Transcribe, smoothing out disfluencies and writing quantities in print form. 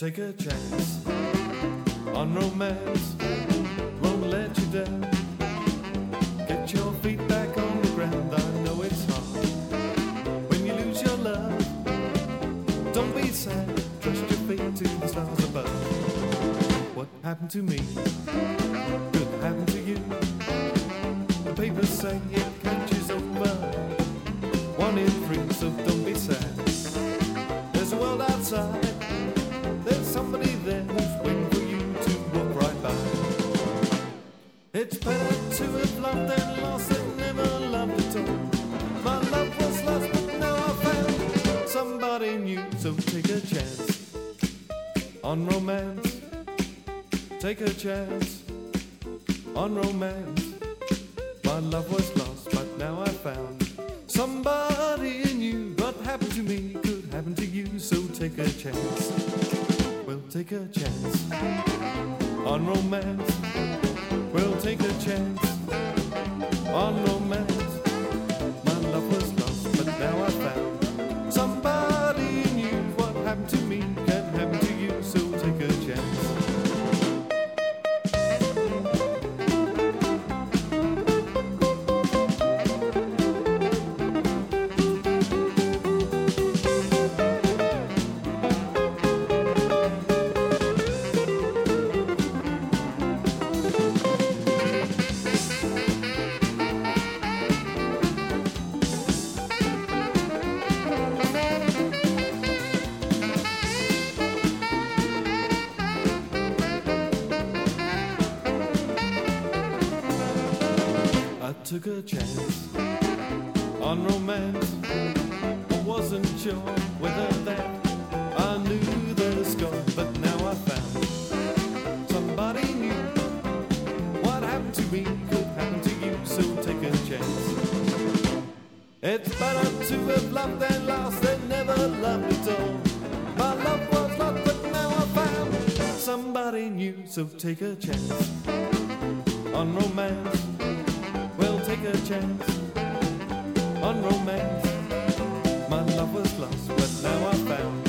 take a chance on romance. Won't let you down. Get your feet back on the ground. I know it's hard when you lose your love. Don't be sad, trust your fate to the stars above. What happened to me could happen to you. The papers say it catches over 1 in 3, so don't be sad. There's a world outside. There's somebody there who's waiting for you to walk right by. It's better to have loved than lost than never loved at all. My love was lost, but now I found somebody new. So take a chance on romance. Take a chance on romance. My love was lost, but now I found somebody new. What happened to me could happen to you. So take a chance. We'll take a chance on romance. We'll take a chance on romance. My love was lost, but now I found somebody new. What happened to me can happen to you, so take a chance. I took a chance on romance. I wasn't sure whether that I knew the score, but now I found somebody new. What happened to me could happen to you, so take a chance. It's better to have loved than lost than never loved at all. My love was lost, but now I found somebody new, so take a chance on romance. We'll take a chance on romance. My love was lost, but now I found